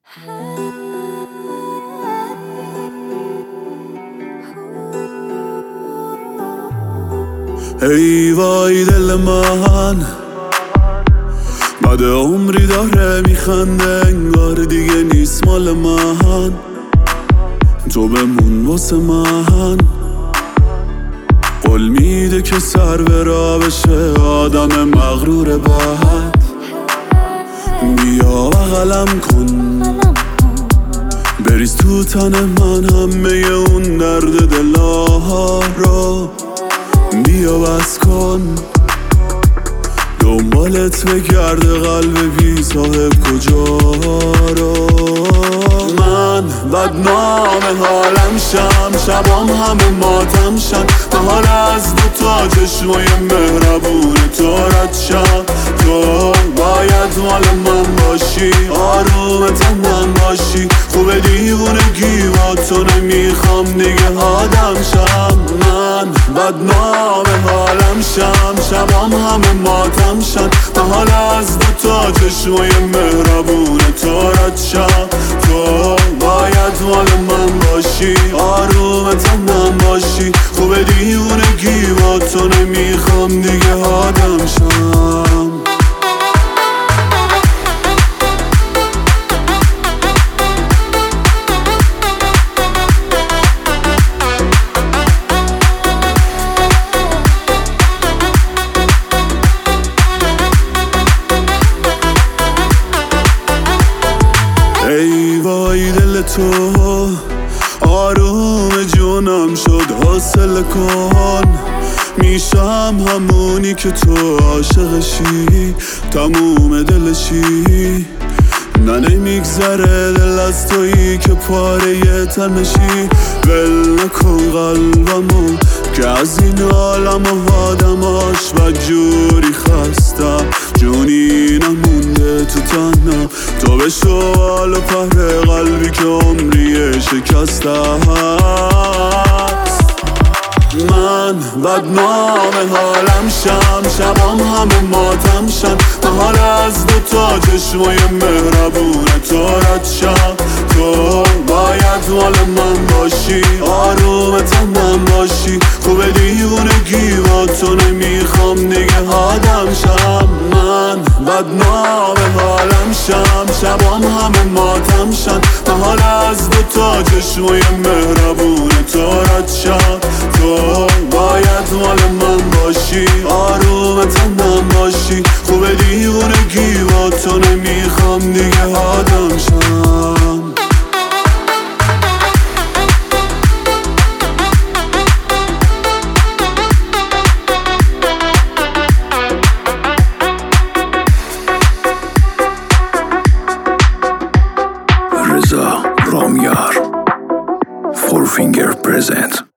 ای وای دل من بعد عمری داره میخنده، انگار دیگه نیست مال من. تو بمون واسه من، قول میده که سر به راه بشه آدم مغرور بد. بیا بغلم کن، بریز تو تن من همه اون درد دلها رو. بیا بس کن، دنبالت بگرده قلب بی صاحب کجا رو. من بدنام حالم شم، شبام همه ماتم شن. حال از دوتا چشمای مهربون تو رد شم. تو باید مال من باشی، آروم تنم باشی. خوب دیوونگی با تو نمیخوام دیگه آدم شم. من بدنام حالم شم، شبام همه ماتم شن. حال از دوتا چشمای مهربون تو رد شم. تو باید مال من باشی، آروم تنم باشی. خوب دیوونگی با تو نمیخوام دیگه آدم شم. ای وای دل تو آروم جونم شد، حاصل کن. میشم همونی که تو عاشقشی، تموم دلشی. نه نمیگذره دل از تویی که پاره تنشی. ول نکن قلبمو که از این عالم و آدماش بدجوری خستم. جونی نمونده تو تنم، تو به شوال و پهر قلبی که عمریه شکسته هست. من بدنام حالم شم، شبام همه ماتم شن. حال از دوتا چشمای مهربون تو رد شم. تو باید مال من باشی، آروم تنم باشی. خوب دیوونگی با تو نمیخوام دیگه آدم شم. من بدنام حالم شم، شبام همه ماتم شن. حال از دوتا چشمای مهربون تو رد شم. تو باید مال من باشی، آروم تنم باشی. خوب دیوونگی با تو نمیخوام دیگه آدم شم. رضا رامیار، فور فینگر پرزنت.